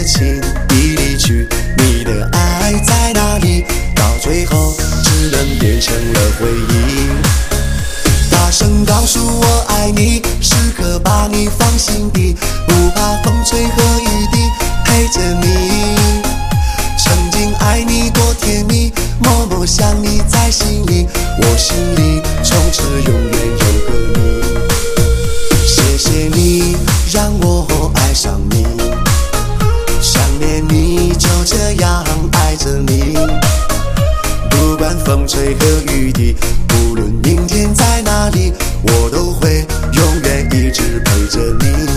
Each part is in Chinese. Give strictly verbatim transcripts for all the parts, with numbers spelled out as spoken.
情已离去，你的爱在哪里？到最后只能变成了回忆。大声告诉我爱你，时刻把你放心底，不怕风吹和雨滴，陪着你。曾经爱你多甜蜜，默默想你在心里，我心里从此永远有个你。谢谢你让我爱上你，想念你就这样爱着你，不管风吹和雨滴，无论明天在哪里，我都会永远一直陪着你。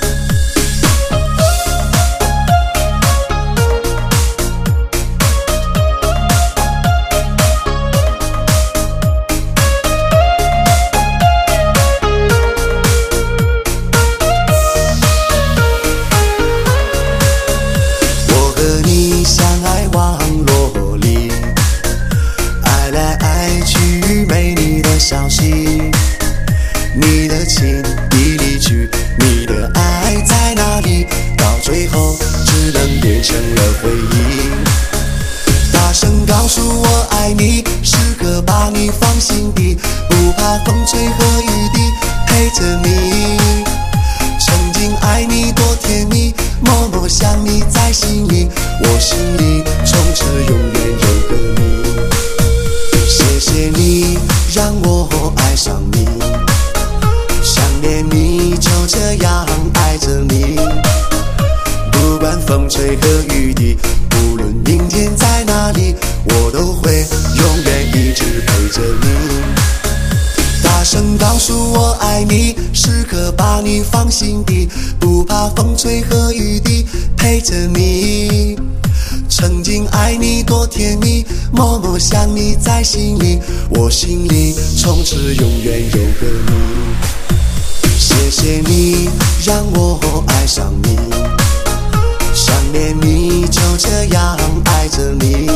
我和你相爱网络里，爱来爱去没你的消息，你的情已离去，你的爱在哪里？到最后只能变成了回忆。大声告诉我爱你，时刻把你放心底，不怕风吹和雨滴，陪着你。曾经爱你多甜蜜，默默想你在心里，我心里从此永远有个你。谢谢你让我爱上你，想念你就这样爱着你，不管风吹和雨滴，无论明天在哪里，我都会永远一直陪着你。大声告诉我爱你，时刻把你放心底，不怕风吹和雨滴，陪着你。曾经爱你多甜蜜，默默想你在心里，我心里从此永远有个你。谢谢你让我爱上你，想念你就这样爱着你，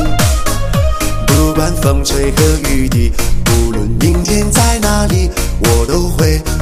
不管风吹和雨滴，无论明天在哪里，我都会